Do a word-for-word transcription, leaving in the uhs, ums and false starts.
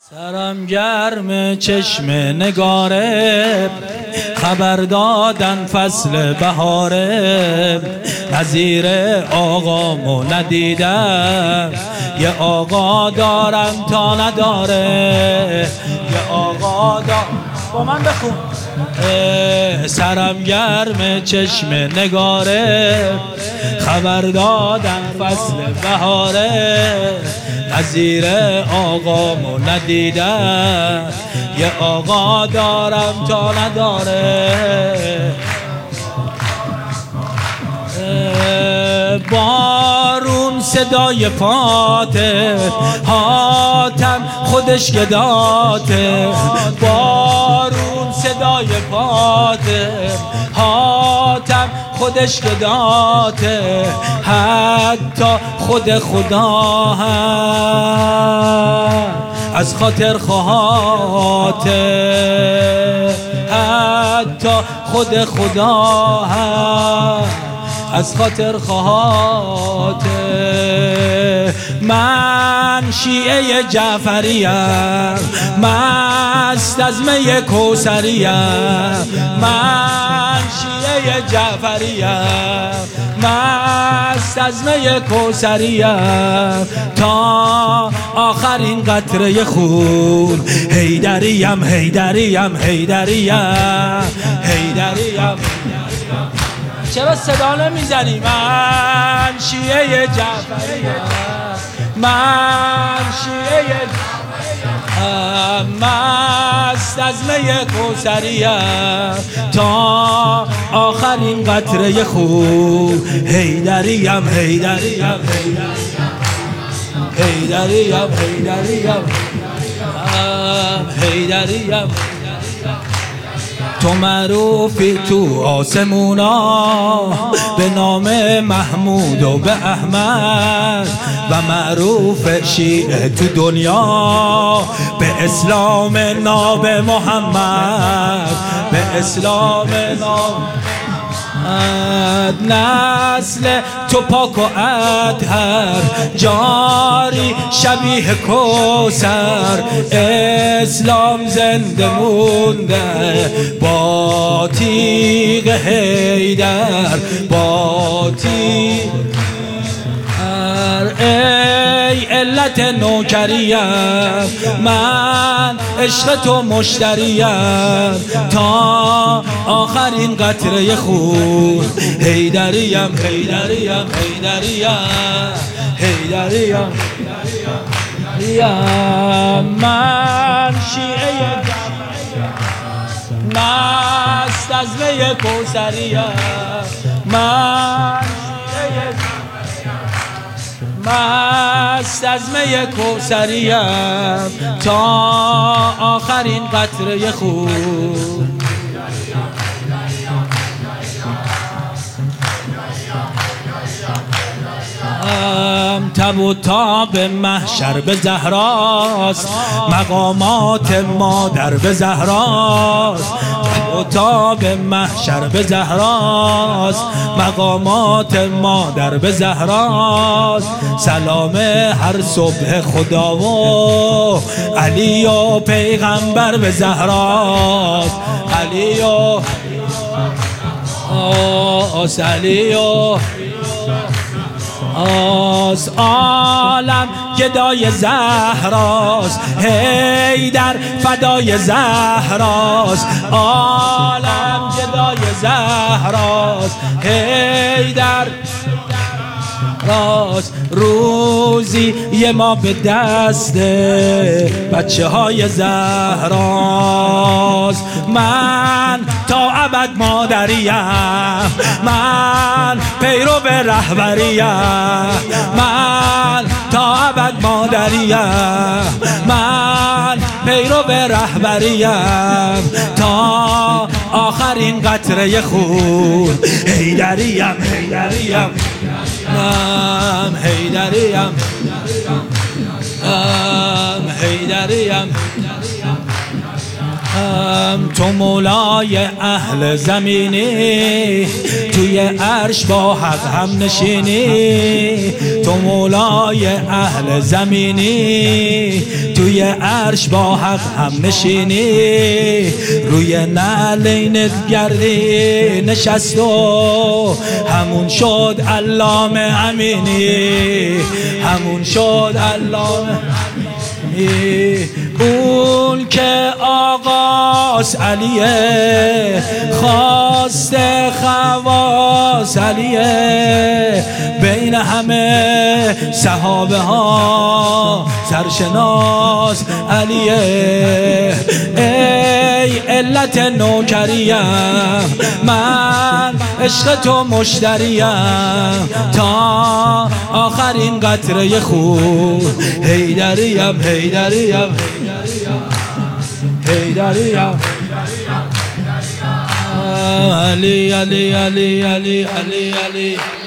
سرم گرم چشم نگاره، خبر دادن فصل بهاره. نظیر آقامو ندیدم، یه آقا دارم تا نداره. یه آقا دارم با من بخون. سرم گرم چشم نگاره، خبر دادن فصل بهاره. نظیر آقامو ندیدم، یه آقا دارم تا نداره. بارون صدای پاته، حاتم خودش گداته. بارون صدای پاته، حاتم خودش گداته. حتی خود خدا هم از خاطر خواهاته. حتی خود خدا هم از خاطر خواهاته. من شیعه جعفریم، مست از می کوثریم. من شیعه جعفریم، مست از می کوثریم. تا آخرین قطره خون حیدریم، حیدریم، حیدریم، حیدریم. چرا صدا نمیزنی؟ من شیعه جعفریم، من شیعه مست از می کوثریم. تا آخرین قطره خون حیدریم، حیدریم، حیدریم، حیدریم، حیدریم. تو معروفی تو آسمونا به نام محمود و به احمد، و معروف شیعه تو دنیا به اسلام ناب محمد، به اسلام ناب. نسل تو پاک و اطهر، جاری شبیه کوثر. اسلام زنده مونده با تیغ حیدر، با تیغ. ای علت نوکریم، من عشق تو مشتریم. تا آخرین قطره خون حیدریم، حیدریم، حیدریم، حیدریم. من شیعه مست از می کوثریم. من مست از می کوثریم. تا آخرین قطره خون. تب و تاب محشر به زهراست، مقامات مادر به زهراست. تب و تاب محشر به زهراست، مقامات مادر به زهراست. سلام هر صبح خدا و علی و پیغمبر به زهراست. علی و آس، علی و آس. عالم گدای زهراست، حیدر فدای زهراست. عالم گدای زهراست، حیدر راست. روزی یه ما به دست بچه های زهراست. من تا ابد مادریم، من پیرو به رهبریم. من تا ابد مادریم، من پیرو به رهبریم. تا آخرین قطره خون حیدریم، حیدریم، ام حیدریم، ام حیدریم. تو مولای اهل زمینی، توی عرش با حق هم نشینی. تو مولای اهل زمینی، توی عرش با حق هم نشینی. روی نعلینت گردی نشست و همون شد علامه امینی، همون شد علامه امینی. اون که آغاز علیه، خواست خواص علیه، بین همه صحابه ها سرشناس علیه. ای علت نوکریم، من عشق تو مشتریم، تا آخرین قطره خون حیدریم حیدریم حیدریم. علی علی علی علی علی علی